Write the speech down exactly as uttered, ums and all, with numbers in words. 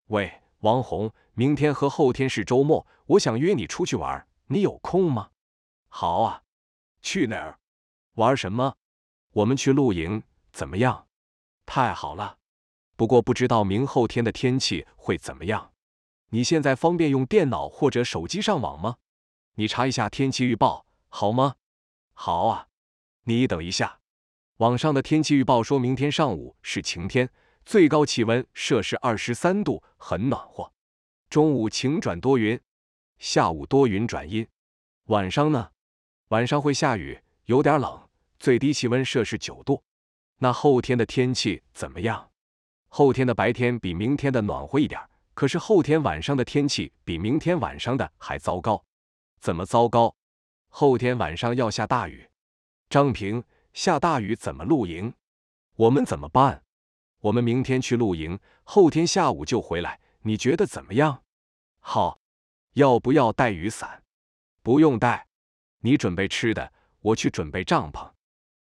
喂，王红，明天和后天是周末，我想约你出去玩，你有空吗？好啊。去哪儿？玩什么？我们去露营，怎么样？太好了。不过不知道明后天的天气会怎么样。你现在方便用电脑或者手机上网吗？你查一下天气预报，好吗？好啊。你等一下。网上的天气预报说明天上午是晴天，最高气温摄氏二十三度，很暖和。中午晴转多云，下午多云转阴。晚上呢？晚上会下雨，有点冷，最低气温摄氏九度。那后天的天气怎么样？后天的白天比明天的暖和一点，可是后天晚上的天气比明天晚上的还糟糕。怎么糟糕？后天晚上要下大雨。张平，下大雨怎么露营？我们怎么办？我们明天去露营，后天下午就回来，你觉得怎么样？好。要不要带雨伞？不用带。你准备吃的，我去准备帐篷。